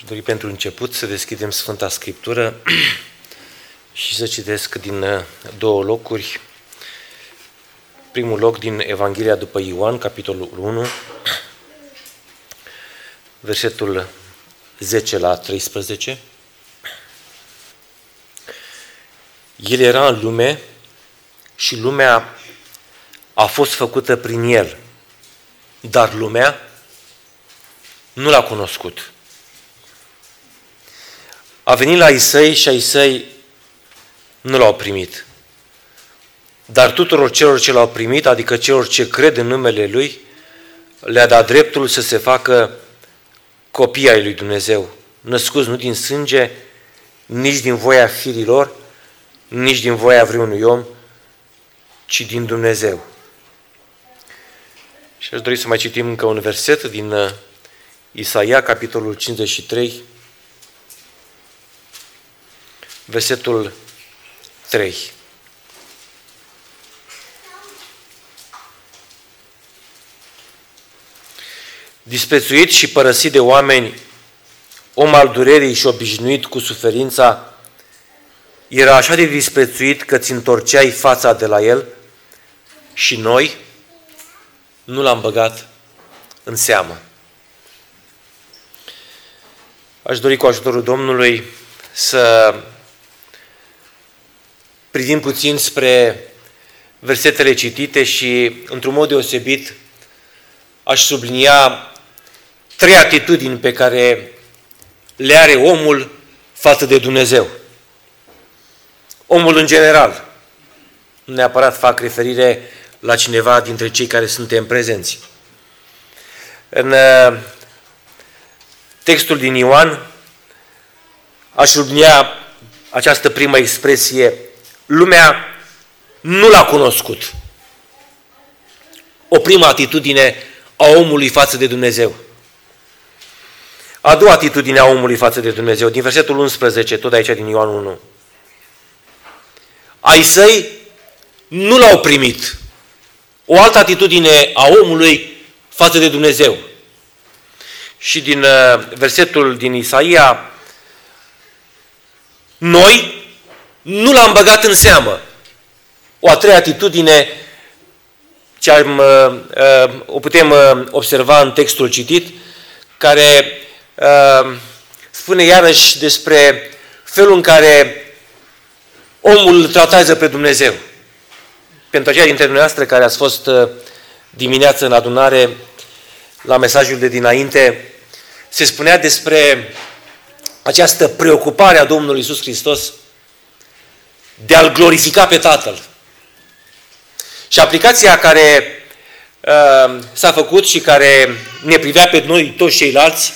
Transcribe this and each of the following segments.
Aș dori pentru început să deschidem Sfânta Scriptură și să citesc din două locuri. Primul loc din Evanghelia după Ioan, capitolul 1, versetul 10 la 13. El era în lume și lumea a fost făcută prin el, dar lumea nu l-a cunoscut. A venit la ai săi și ai săi nu l-au primit. Dar tuturor celor ce l-au primit, adică celor ce cred în numele Lui, le-a dat dreptul să se facă copii ai lui Dumnezeu, născuți nu din sânge, nici din voia firilor, nici din voia vreunui om, ci din Dumnezeu. Și aș dori să mai citim încă un verset din Isaia, capitolul 53, versetul 3. Disprețuit și părăsit de oameni, om al durerii și obișnuit cu suferința, era așa de disprețuit că ți întorceai fața de la el și noi nu l-am băgat în seamă. Aș dori cu ajutorul Domnului să privim puțin spre versetele citite și, într-un mod deosebit, aș sublinia trei atitudini pe care le are omul față de Dumnezeu. Omul în general. Nu neapărat fac referire la cineva dintre cei care suntem prezenți. În textul din Ioan aș sublinia această primă expresie: lumea nu l-a cunoscut. O primă atitudine a omului față de Dumnezeu. A doua atitudine a omului față de Dumnezeu, din versetul 11, tot aici din Ioan 1. Ai săi nu l-au primit. O altă atitudine a omului față de Dumnezeu. Și din versetul din Isaia, noi nu l-am băgat în seamă. O a treia atitudine ce o putem observa în textul citit, care spune iarăși despre felul în care omul îl tratează pe Dumnezeu. Pentru aceia dintre dumneavoastră care ați fost dimineață în adunare la mesajul de dinainte, se spunea despre această preocupare a Domnului Iisus Hristos de a-L glorifica pe Tatăl. Și aplicația care s-a făcut și care ne privea pe noi toți ceilalți,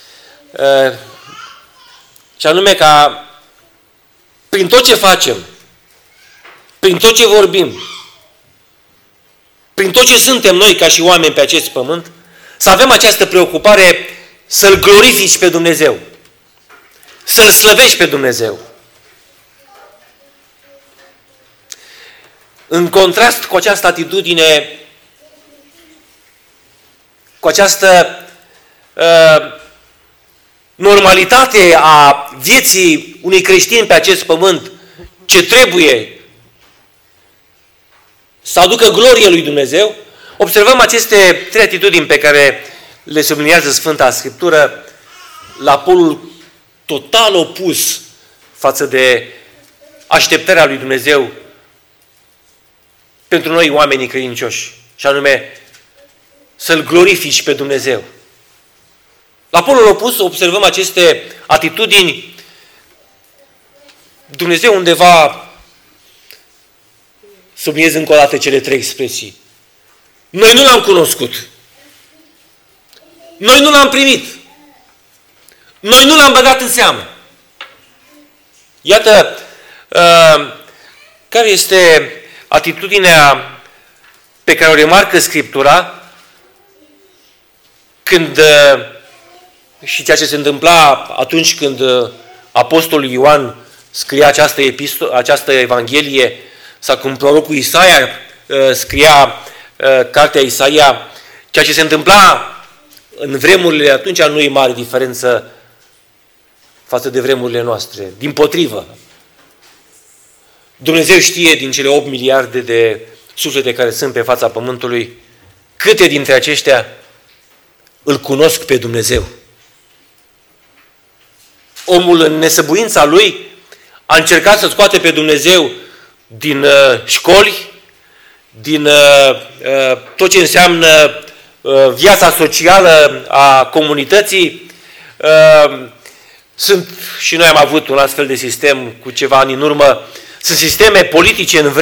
și anume ca prin tot ce facem, prin tot ce vorbim, prin tot ce suntem noi ca și oameni pe acest pământ, să avem această preocupare să-L glorifici pe Dumnezeu, să-L slăvești pe Dumnezeu. În contrast cu această atitudine, cu această normalitate a vieții unui creștin pe acest pământ, ce trebuie să aducă glorie lui Dumnezeu, observăm aceste trei atitudini pe care le subliniază Sfânta Scriptură la polul total opus față de așteptarea lui Dumnezeu pentru noi oamenii credincioși, și anume să-L glorifici pe Dumnezeu. La polul opus observăm aceste atitudini. Dumnezeu undeva, subliniez încă o dată cele trei expresii. Noi nu l-am cunoscut. Noi nu l-am primit. Noi nu l-am băgat în seamă. Iată care este atitudinea pe care o remarcă Scriptura când, și ceea ce se întâmpla atunci când apostolul Ioan scria această Evanghelie, sau când prorocul Isaia scria cartea Isaia, ceea ce se întâmpla în vremurile atunci nu e mare diferență față de vremurile noastre. Dimpotrivă. Dumnezeu știe din cele 8 miliarde de suflete care sunt pe fața pământului, câte dintre aceștia îl cunosc pe Dumnezeu. Omul în nesăbuința lui a încercat să scoate pe Dumnezeu din școli, din tot ce înseamnă viața socială a comunității. Sunt, și noi am avut un astfel de sistem cu ceva ani în urmă, sunt sisteme politice în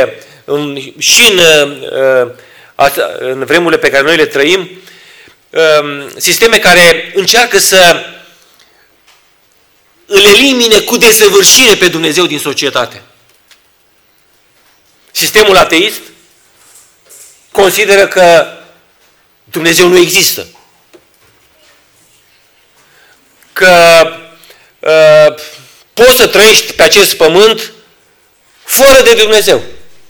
vremurile pe care noi le trăim, sisteme care încearcă să îl elimine cu desăvârșire pe Dumnezeu din societate. Sistemul ateist consideră că Dumnezeu nu există. Că poți să trăiești pe acest pământ fără de Dumnezeu.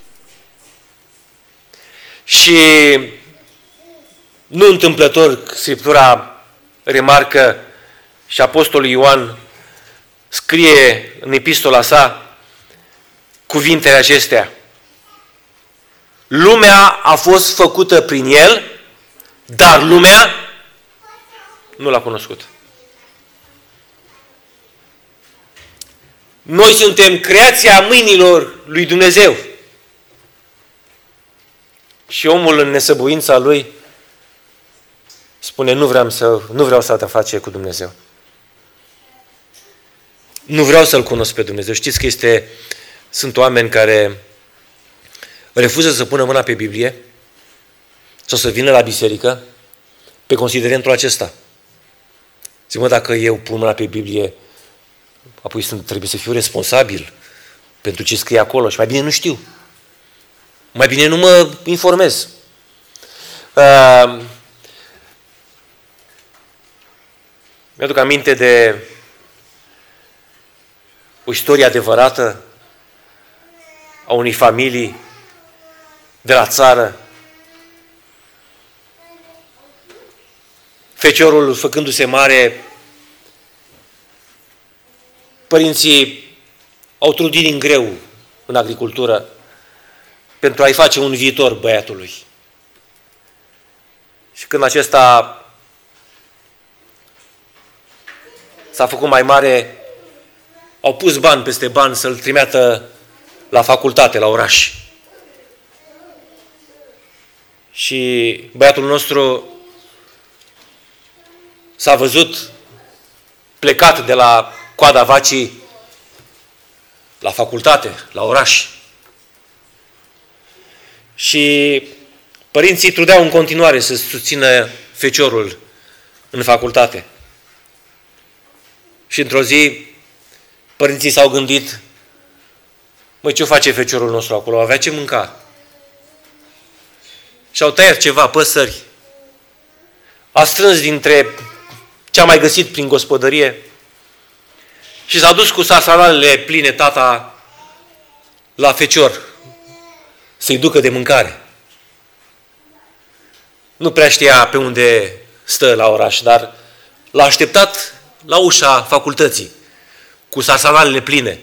Și nu întâmplător Scriptura remarcă și Apostolul Ioan scrie în epistola sa cuvintele acestea. Lumea a fost făcută prin El, dar lumea nu l-a cunoscut. Noi suntem creația mâinilor lui Dumnezeu. Și omul în nesăbuința lui spune, nu vreau să te face cu Dumnezeu. Nu vreau să-L cunosc pe Dumnezeu. Știți că sunt oameni care refuză să pună mâna pe Biblie sau să vină la biserică pe considerentul acesta. Zic, dacă eu pun mâna pe Biblie, apoi trebuie să fiu responsabil pentru ce scrie acolo și mai bine nu știu. Mai bine nu mă informez. Mi-aduc aminte de o istorie adevărată a unei familii de la țară. Feciorul făcându-se mare, părinții au trudit din greu în agricultură pentru a-i face un viitor băiatului. Și când acesta s-a făcut mai mare, au pus bani peste bani să-l trimită la facultate, la oraș. Și băiatul nostru s-a văzut plecat de la coada vacii la facultate, la oraș. Și părinții trudeau în continuare să susțină feciorul în facultate. Și într-o zi, părinții s-au gândit, ce-o face feciorul nostru acolo? Avea ce mânca. Și-au tăiat ceva păsări. A strâns dintre ce a mai găsit prin gospodărie și s-a dus cu sarsalanele pline tata la fecior să-i ducă de mâncare. Nu prea știa pe unde stă la oraș, dar l-a așteptat la ușa facultății, cu sarsalanele pline,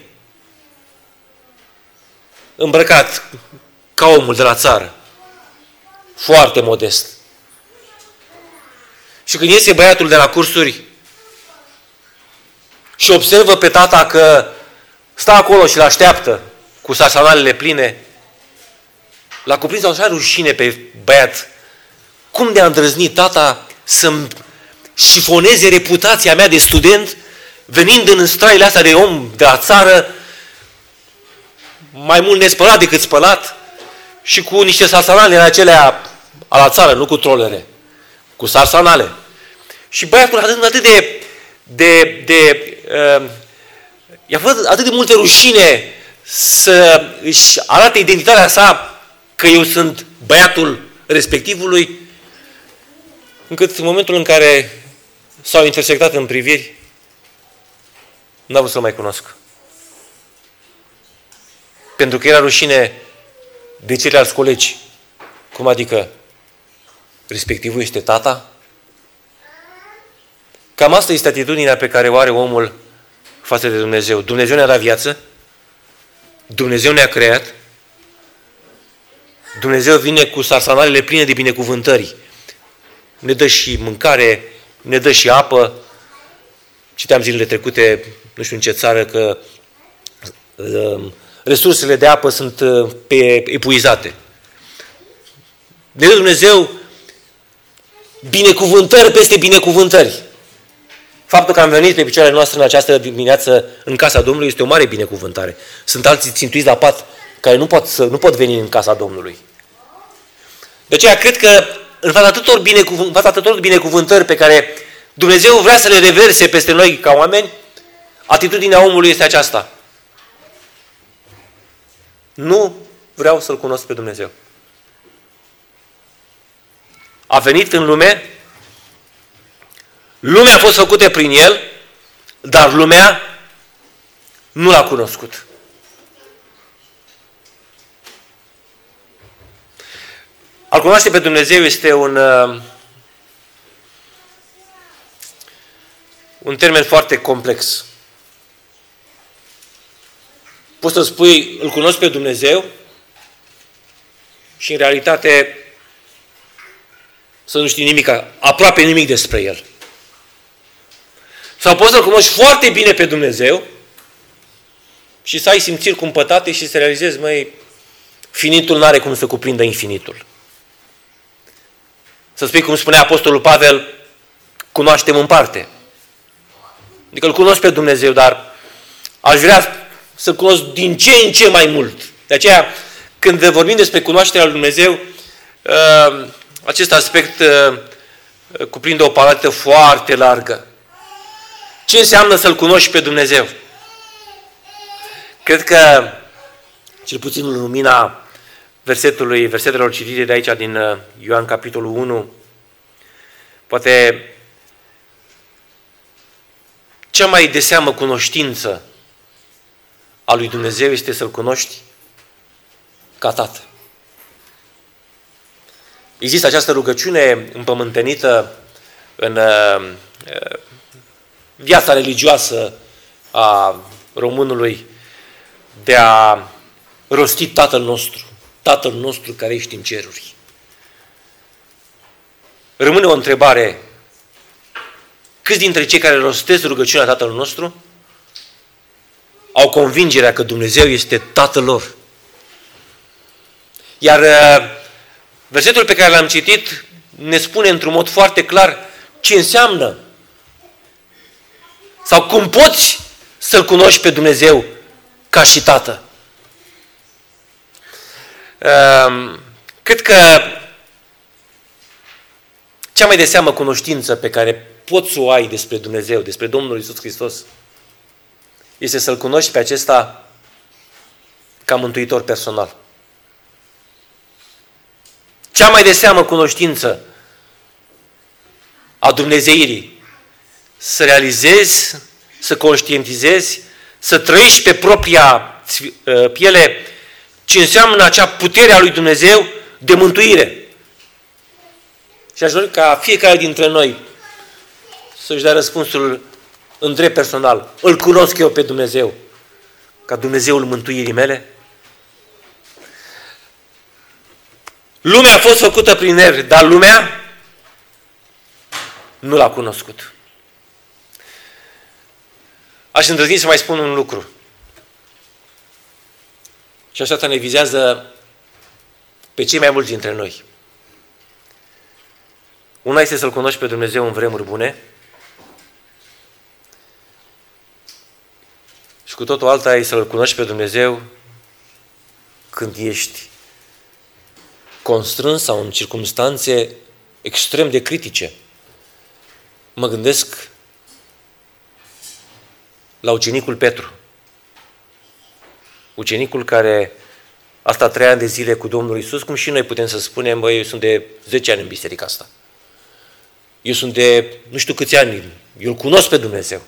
îmbrăcat ca omul de la țară, foarte modest. Și când iese băiatul de la cursuri și observă pe tata că stă acolo și l-așteaptă cu sarsalanele pline, l-a cuprins așa rușine pe băiat. Cum de-a îndrăznit tata să-mi șifoneze reputația mea de student, venind în straile astea de om de la țară, mai mult nespălat decât spălat, și cu niște sarsanale acelea a la țară, nu cu trolere, cu sarsanale. Și băiatul atât i-a făcut atât de multe rușine să își arate identitatea sa că eu sunt băiatul respectivului, încât în momentul în care s-au intersectat în priviri, n-a vrut să-l mai cunosc. Pentru că era rușine de ceilalți colegi. Cum adică? Respectivul este tata? Cam asta este atitudinea pe care o are omul față de Dumnezeu. Dumnezeu ne-a dat viață, Dumnezeu ne-a creat, Dumnezeu vine cu sarsanalele pline de binecuvântări. Ne dă și mâncare, ne dă și apă. Citeam zilele trecute, nu știu în ce țară, că resursele de apă sunt epuizate. Ne dă Dumnezeu binecuvântări peste binecuvântări. Faptul că am venit pe picioarele noastre în această dimineață în casa Domnului este o mare binecuvântare. Sunt alții țintuiți la pat care nu pot veni în casa Domnului. De aceea cred că în fața atâtor binecuvântări pe care Dumnezeu vrea să le reverse peste noi ca oameni, atitudinea omului este aceasta. Nu vreau să-L cunosc pe Dumnezeu. A venit în lume, lumea a fost făcută prin El, dar lumea nu L-a cunoscut. A-L cunoaște pe Dumnezeu este un termen foarte complex. Poți să spui, îl cunosc pe Dumnezeu și în realitate să nu știi nimic, aproape nimic despre El. Sau poți să-L cunoști foarte bine pe Dumnezeu și să ai simțiri cumpătate și să realizezi, măi, finitul n-are cum să cuprindă infinitul. Să spui cum spunea Apostolul Pavel, cunoaștem în parte. Adică îl cunosc pe Dumnezeu, dar aș vrea să cunosc din ce în ce mai mult. De aceea, când vorbim despre cunoașterea lui Dumnezeu, acest aspect cuprinde o paletă foarte largă. Ce înseamnă să-L cunoști pe Dumnezeu? Cred că, cel puțin în lumina versetelor citite de aici din Ioan capitolul 1, poate cea mai de seamă cunoștință a lui Dumnezeu este să-L cunoști ca Tată. Există această rugăciune împământenită în viața religioasă a românului de a rosti Tatăl nostru care ești în ceruri. Rămâne o întrebare. Câți dintre cei care rostesc rugăciunea Tatăl nostru au convingerea că Dumnezeu este Tatăl lor? Iar versetul pe care l-am citit ne spune într-un mod foarte clar ce înseamnă sau cum poți să-L cunoști pe Dumnezeu ca și Tată. Cred că cea mai de seamă cunoștință pe care poți să o ai despre Dumnezeu, despre Domnul Iisus Hristos, este să-L cunoști pe acesta ca mântuitor personal. Cea mai de seamă cunoștință a dumnezeirii, să realizezi, să conștientizezi, să trăiești pe propria piele ce înseamnă acea putere a lui Dumnezeu de mântuire. Și aș dori ca fiecare dintre noi să-și dea răspunsul în drept personal. Îl cunosc eu pe Dumnezeu ca Dumnezeul mântuirii mele? Lumea a fost făcută prin El, dar lumea nu L-a cunoscut. Aș îndrăzni să mai spun un lucru. Și asta ne vizează pe cei mai mulți dintre noi. Una este să-L cunoști pe Dumnezeu în vremuri bune și cu totul alta este să-L cunoști pe Dumnezeu când ești constrâns sau în circumstanțe extrem de critice. Mă gândesc la ucenicul Petru. Ucenicul care a stat 3 ani de zile cu Domnul Iisus, cum și noi putem să spunem, băi, eu sunt de 10 ani în biserica asta. Eu sunt de nu știu câți ani, eu îl cunosc pe Dumnezeu.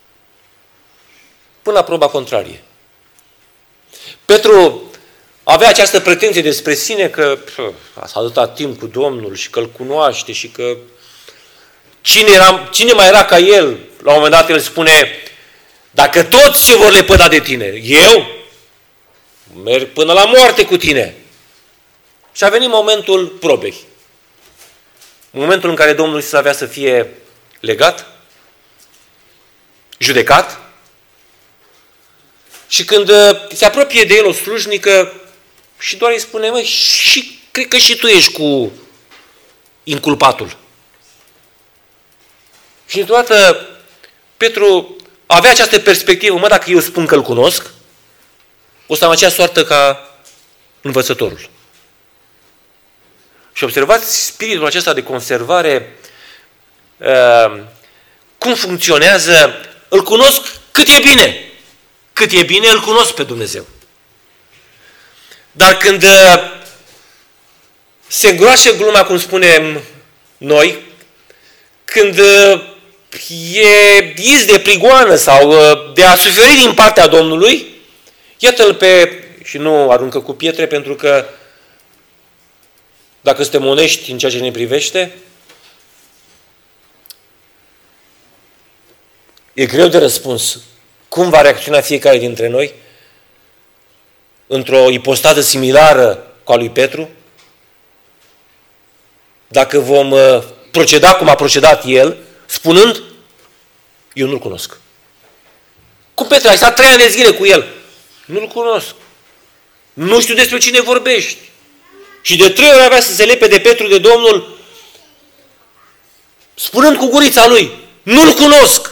Până la proba contrarie. Petru avea această pretenție despre sine că a atâta timp cu Domnul și că îl cunoaște și că cine mai era ca el? La un moment dat el spune, Dacă toți se vor lepăda de tine, eu merg până la moarte cu tine. Și a venit momentul probei. Momentul în care Domnul Iisus avea să fie legat, judecat, și când se apropie de el o slujnică și doar îi spune, măi, și cred că și tu ești cu inculpatul. Și deodată Petru avea această perspectivă, mă, dacă eu spun că îl cunosc, o să am aceeași soartă ca învățătorul. Și observați spiritul acesta de conservare, cum funcționează, îl cunosc cât e bine. Cât e bine, îl cunosc pe Dumnezeu. Dar când se îngroașă gluma, cum spunem noi, când e iz de prigoană sau de a suferi din partea Domnului, iată-l și nu aruncă cu pietre, pentru că dacă suntem onești în ceea ce ne privește, e greu de răspuns. Cum va reacționa fiecare dintre noi într-o ipostază similară cu a lui Petru? Dacă vom proceda cum a procedat el, spunând, eu nu-l cunosc. Cum Petru, ai stat 3 ani de zile cu el? Nu-l cunosc. Nu știu despre cine vorbești. Și de 3 ori avea să se lepe de Petru, de Domnul, spunând cu gurița lui, nu-l cunosc.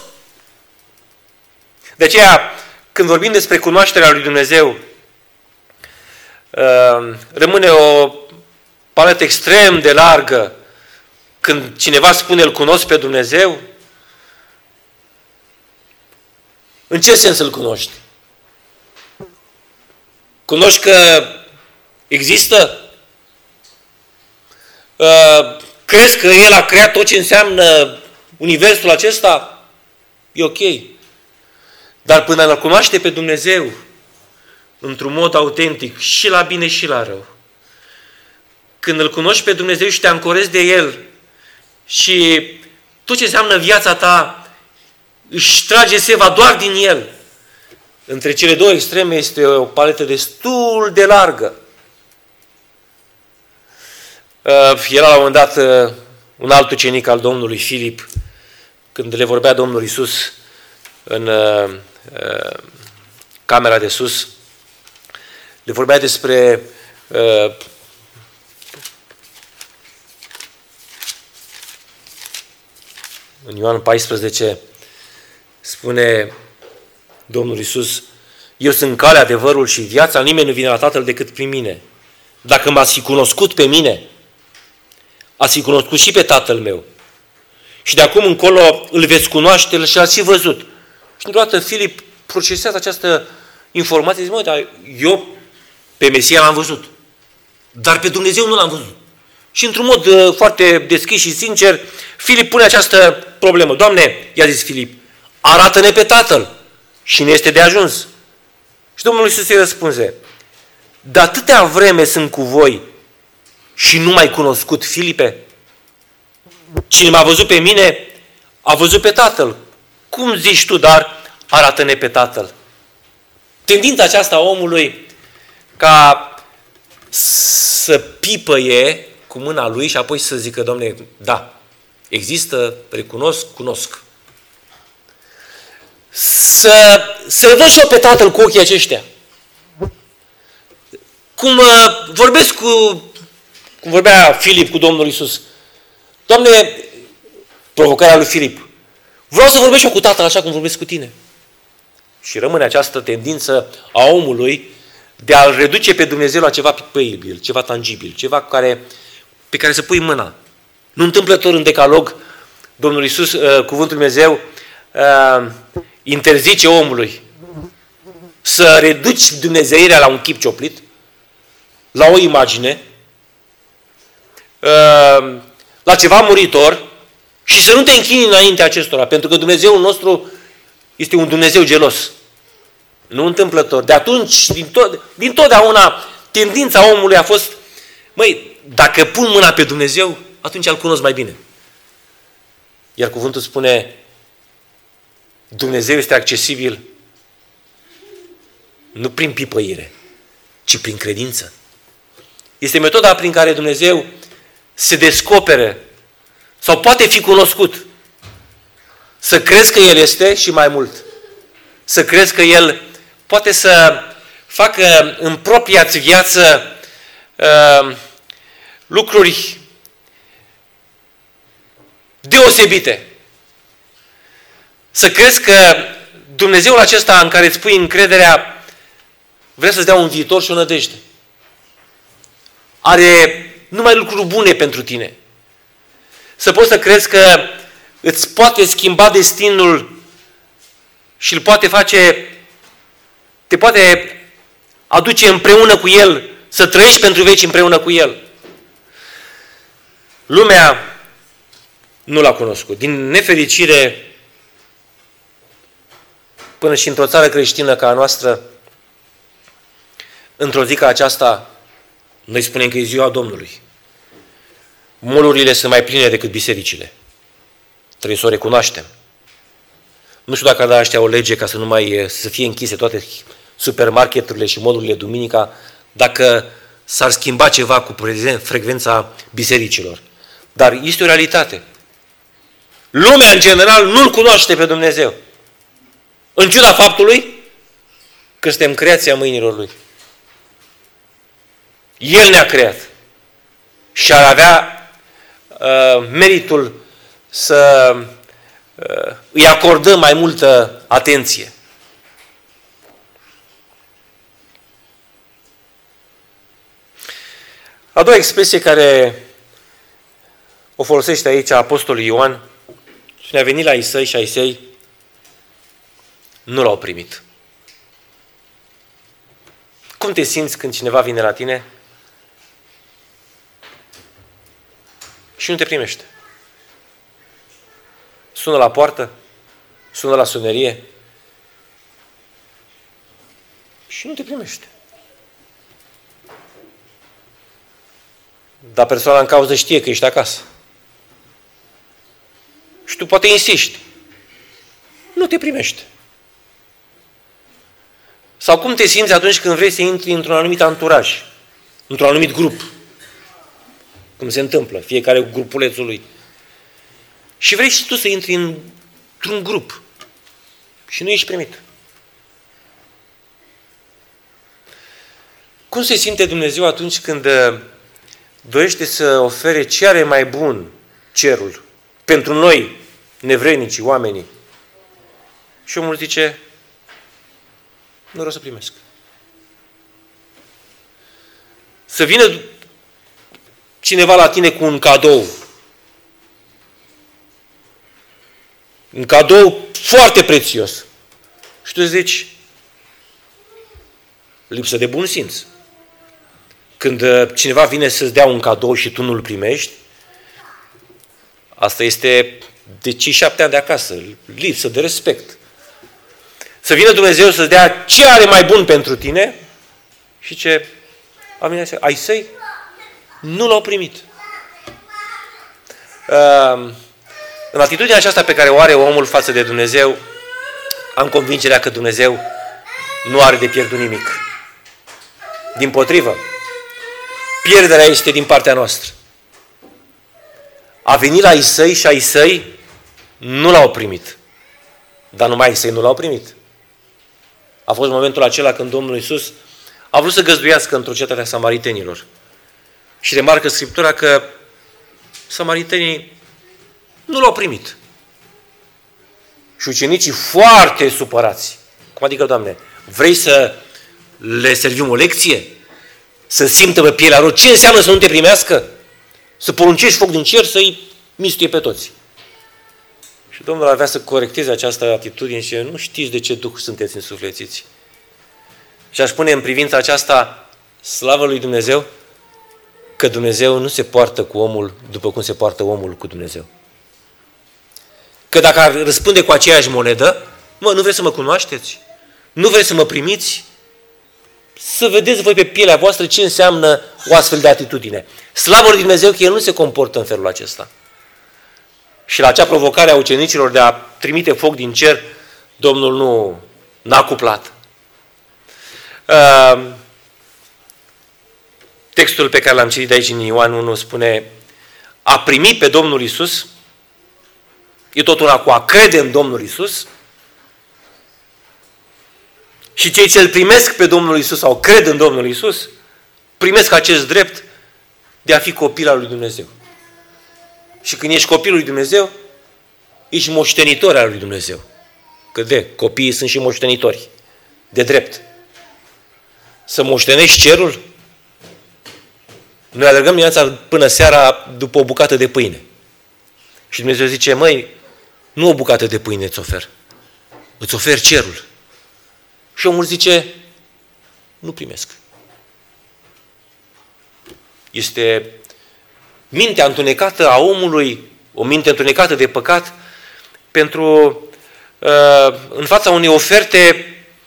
De aceea, când vorbim despre cunoașterea lui Dumnezeu, rămâne o paletă extrem de largă. Când cineva spune, îl cunosc pe Dumnezeu, în ce sens îl cunoști? Cunoști că există? Crezi că El a creat tot ce înseamnă universul acesta? E ok. Dar până îl cunoaște pe Dumnezeu într-un mod autentic, și la bine și la rău, când îl cunoști pe Dumnezeu și te ancorezi de El și tot ce înseamnă viața ta își trage seva doar din El, între cele două extreme este o paletă destul de largă. Era la un moment dat un alt ucenic al Domnului, Filip, când le vorbea Domnul Iisus în camera de sus, le vorbea despre în Ioan 14 spune Domnul Iisus, eu sunt calea, adevărul și viața, nimeni nu vine la Tatăl decât prin mine. Dacă m-ați fi cunoscut pe mine, ați fi cunoscut și pe Tatăl meu. Și de acum încolo îl veți cunoaște și ați și văzut. Și deodată Filip procesează această informație, zice, mă, dar eu pe Mesia l-am văzut, dar pe Dumnezeu nu l-am văzut. Și într-un mod foarte deschis și sincer, Filip pune această problemă. Doamne, i-a zis Filip, arată-ne pe Tatăl și ne este de ajuns. Și Domnul Iisus îi răspunse, de atâtea vreme sunt cu voi și nu m-ai cunoscut, Filipe? Cine m-a văzut pe mine, a văzut pe Tatăl. Cum zici tu, dar arată-ne pe Tatăl? Tendința aceasta a omului ca să pipăie cu mâna lui și apoi să zică, Doamne, da, există, recunosc, cunosc. Să-L văd și eu pe Tatăl cu ochii aceștia. Cum vorbea Filip cu Domnul Iisus. Doamne, provocarea lui Filip, vreau să vorbesc eu cu Tatăl așa cum vorbesc cu tine. Și rămâne această tendință a omului de a-L reduce pe Dumnezeu la ceva pipăibil, ceva tangibil, ceva pe care să pui mâna. Nu întâmplător în Decalog, Domnul Iisus, cuvântul Dumnezeu, interzice omului să reduci dumnezeirea la un chip cioplit, la o imagine, la ceva muritor și să nu te închini înaintea acestora, pentru că Dumnezeul nostru este un Dumnezeu gelos. Nu întâmplător. De atunci, din totdeauna, tendința omului a fost, măi, dacă pun mâna pe Dumnezeu, atunci îl cunosc mai bine. Iar cuvântul spune, Dumnezeu este accesibil Nu prin pipăire, ci prin credință. Este metoda prin care Dumnezeu se descopere sau poate fi cunoscut. Să crezi că El este și mai mult. Să crezi că El poate să facă în propria viață lucruri deosebite. Să crezi că Dumnezeul acesta în care îți pui încrederea vrea să-ți dea un viitor și o nădejde. Are numai lucruri bune pentru tine. Să poți să crezi că îți poate schimba destinul și îl poate face, te poate aduce împreună cu El, să trăiești pentru veci împreună cu El. Lumea nu l-a cunoscut. Din nefericire, până și într-o țară creștină ca a noastră, într-o zi ca aceasta, noi spunem că e ziua Domnului. Molurile sunt mai pline decât bisericile. Trebuie să o recunoaștem. Nu știu dacă ar da ăștia o lege ca să fie închise toate supermarketurile și molurile duminica, dacă s-ar schimba ceva cu frecvența bisericilor. Dar este o realitate. Lumea, în general, nu-L cunoaște pe Dumnezeu. În ciuda faptului că suntem creația mâinilor Lui. El ne-a creat și ar avea meritul să îi acordăm mai multă atenție. A doua expresie care o folosește aici Apostolul Ioan, și ne-a venit la Isai și Isai nu l-au primit. Cum te simți când cineva vine la tine și nu te primește? Sună la poartă, sună la sonerie și nu te primește. Dar persoana în cauză știe că ești acasă. Și tu poate insiști. Nu te primește. Sau cum te simți atunci când vrei să intri într-un anumit anturaj, într-un anumit grup, cum se întâmplă, fiecare cu grupulețul lui. Și vrei și tu să intri într-un grup și nu ești primit. Cum se simte Dumnezeu atunci când dorește să ofere ce are mai bun cerul pentru noi, nevrednicii, oamenii? Și omul zice, nu vreau să primesc. Să vină cineva la tine cu un cadou. Un cadou foarte prețios. Și tu zici, lipsă de bun simț. Când cineva vine să-ți dea un cadou și tu nu-l primești, asta este de cei 7 ani de acasă, lipsă de respect. Să vină Dumnezeu să-ți dea ce are mai bun pentru tine și ce ai săi nu l-au primit. În atitudinea aceasta pe care o are omul față de Dumnezeu, am convingerea că Dumnezeu nu are de pierdut nimic. Dimpotrivă, pierderea este din partea noastră. A venit la Isai și Isai nu l-au primit. Dar numai Isai nu l-au primit. A fost momentul acela când Domnul Iisus a vrut să găzduiască într-o cetate a samaritenilor. Și remarcă Scriptura că samaritenii nu l-au primit. Și ucenicii foarte supărați. Cum adică, Doamne, vrei să le servim o lecție? Să simtă pe pielea lor ce înseamnă să nu te primească? Să poruncești foc din cer să-i mistuie pe toți. Și Domnul avea să corecteze această atitudine și nu știți de ce duh sunteți însuflețiți. Și aș spune în privința aceasta, slavă lui Dumnezeu, că Dumnezeu nu se poartă cu omul după cum se poartă omul cu Dumnezeu. Că dacă ar răspunde cu aceeași monedă, nu vreți să mă cunoașteți? Nu vreți să mă primiți? Să vedeți voi pe pielea voastră ce înseamnă o astfel de atitudine. Slavă lui Dumnezeu că El nu se comportă în felul acesta. Și la acea provocare a ucenicilor de a trimite foc din cer, Domnul n-a cuplat. Textul pe care l-am citit aici în Ioan 1 spune: a primi pe Domnul Iisus, e tot una cu a crede în Domnul Iisus, și cei ce îl primesc pe Domnul Iisus sau cred în Domnul Iisus, primesc acest drept de a fi copil al lui Dumnezeu. Și când ești copilul lui Dumnezeu, ești moștenitor al lui Dumnezeu. Că copiii sunt și moștenitori. De drept. Să moștenești cerul, noi alergăm dimineața până seara după o bucată de pâine. Și Dumnezeu zice: măi, nu o bucată de pâine îți ofer. Îți ofer cerul. Și omul zice: nu primesc. Este mintea întunecată a omului, o minte întunecată de păcat, pentru în fața unei oferte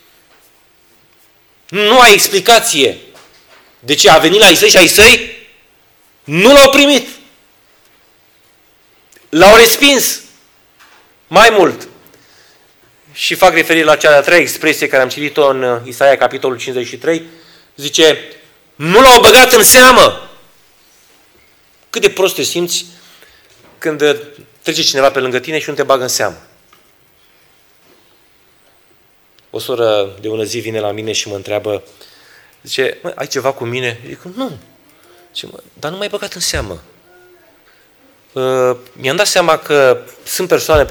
nu ai explicație de ce a venit la ai săi și ai săi nu l-au primit. L-au respins. Mai mult. Și fac referire la cea de-a treia expresie care am citit-o în Isaia, capitolul 53, zice: nu l-au băgat în seamă. Cât de prost te simți când trece cineva pe lângă tine și nu te bagă în seamă. O soră de ună zi vine la mine și mă întreabă, zice: mă, ai ceva cu mine? Zic: nu. Zice: dar nu m-ai băgat în seamă. Mi-am dat seama că sunt persoane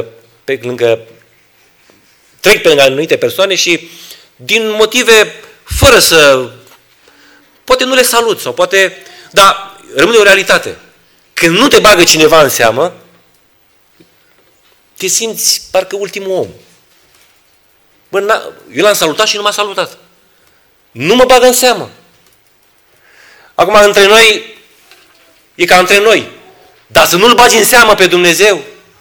trec pe lângă anumite persoane și din motive fără să... Poate nu le salut sau poate... Dar rămâne o realitate. Când nu te bagă cineva în seamă, te simți parcă ultimul om. Bă, eu l-am salutat și nu m-a salutat. Nu mă bagă în seamă. Acum, între noi, e ca între noi. Dar să nu-L bagi în seamă pe Dumnezeu.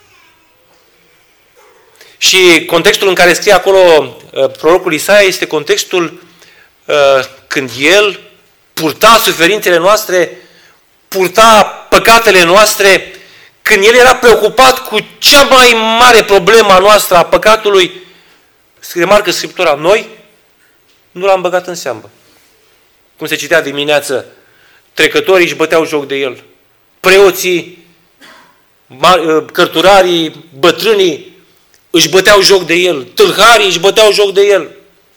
Și contextul în care scrie acolo prorocul Isaia este contextul când el purta suferințele noastre, purta păcatele noastre, când el era preocupat cu cea mai mare problemă a noastră, a păcatului. Remarcă Scriptura: noi nu l-am băgat în seamă. Cum se citea dimineață, trecătorii își băteau joc de el. Preoții, cărturarii, bătrânii își băteau joc de el. Tâlharii își băteau joc de el.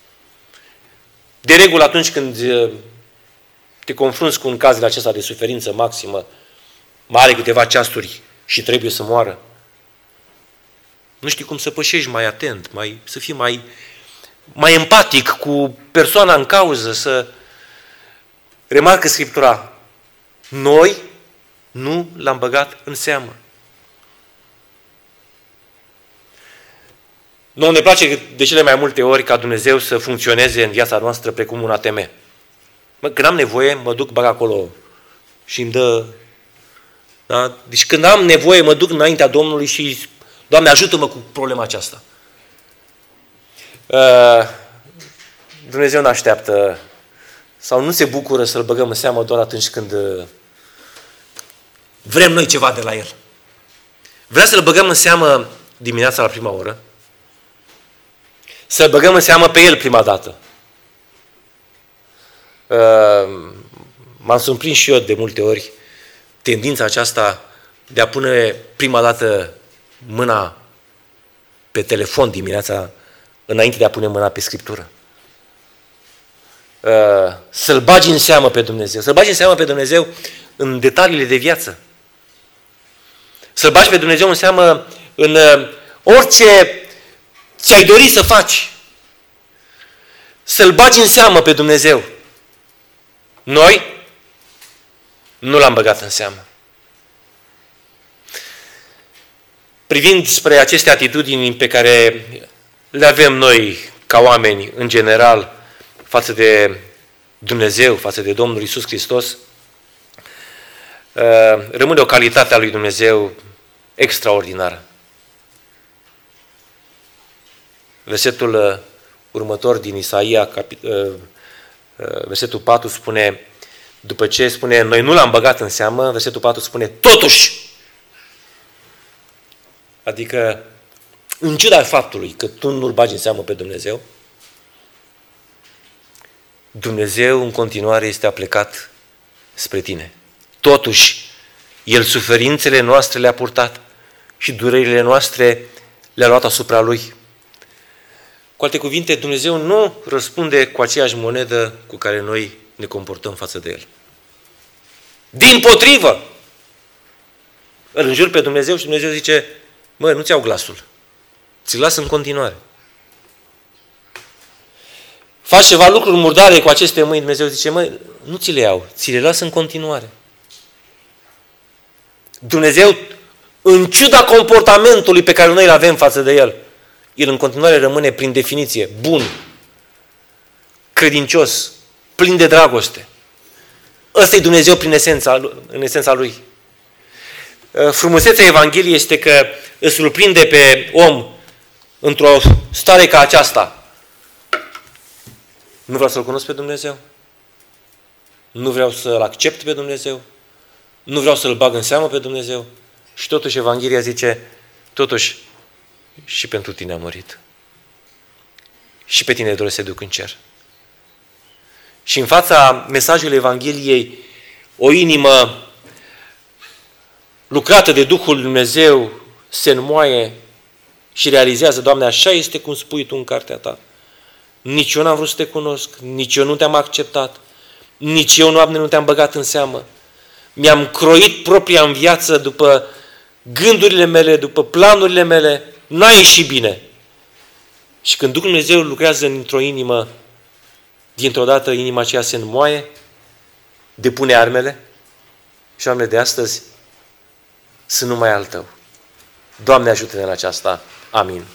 De regulă, atunci când te confrunți cu un caz de acesta de suferință maximă, mai are câteva ceasuri și trebuie să moară, nu știi cum să pășești mai atent, să fii mai empatic cu persoana în cauză, să remarcă Scriptura: noi nu l-am băgat în seamă. Nouă ne place de cele mai multe ori ca Dumnezeu să funcționeze în viața noastră precum un ATM. Când am nevoie, mă duc, bag acolo și îmi dă... Da? Deci când am nevoie, mă duc înaintea Domnului și: Doamne, ajută-mă cu problema aceasta. Dumnezeu nu așteaptă sau nu se bucură să-L băgăm în seamă doar atunci când vrem noi ceva de la El. Vrea să-L băgăm în seamă dimineața la prima oră, să-L băgăm în seamă pe El prima dată. M-am surprins și eu de multe ori tendința aceasta de a pune prima dată mâna pe telefon dimineața înainte de a pune mâna pe Scriptură. Să-L bagi în seamă pe Dumnezeu. Să-L bagi în seamă pe Dumnezeu în detaliile de viață. Să-L bagi pe Dumnezeu în seamă în orice ți-ai dori să faci. Să-L bagi în seamă pe Dumnezeu. Noi nu L-am băgat în seamă. Privind spre aceste atitudini pe care le avem noi ca oameni în general față de Dumnezeu, față de Domnul Iisus Hristos, rămâne o calitate a lui Dumnezeu extraordinară. Versetul următor din Isaia, versetul 4 spune, după ce spune noi nu L-am băgat în seamă, versetul 4 spune totuși. Adică, în ciuda faptului că tu nu-L bagi în seamă pe Dumnezeu, Dumnezeu în continuare este aplecat spre tine. Totuși, El suferințele noastre le-a purtat și durerile noastre le-a luat asupra Lui. Cu alte cuvinte, Dumnezeu nu răspunde cu aceeași monedă cu care noi ne comportăm față de El. Dimpotrivă! Îl înjur pe Dumnezeu și Dumnezeu zice, mă, nu-ți iau glasul, ți-l las în continuare. Faci ceva lucruri murdare cu aceste mâini, Dumnezeu zice, mă, nu ți le iau, ți le las în continuare. Dumnezeu, în ciuda comportamentului pe care noi îl avem față de El, El în continuare rămâne prin definiție bun, credincios, plin de dragoste. Ăsta e Dumnezeu în esența Lui. Frumusețea Evangheliei este că îl surprinde pe om într-o stare ca aceasta. Nu vreau să-L cunosc pe Dumnezeu. Nu vreau să-L accept pe Dumnezeu. Nu vreau să-L bag în seamă pe Dumnezeu. Și totuși Evanghelia zice, totuși și pentru tine a murit. Și pe tine doresc să te duc în cer. Și în fața mesajului Evangheliei, o inimă lucrată de Duhul lui Dumnezeu se înmoaie și realizează, Doamne, așa este cum spui Tu în cartea Ta. Nici eu n-am vrut să Te cunosc, nici eu nu Te-am acceptat, nici eu, Doamne, nu Te-am băgat în seamă. Mi-am croit propria în viață după gândurile mele, după planurile mele, n-a ieșit bine. Și când Duhul Dumnezeu lucrează într-o inimă, dintr-o dată inima aceea se înmoaie, depune armele și, Doamne, de astăzi sunt numai al Tău. Doamne, ajută-ne în aceasta. Amin.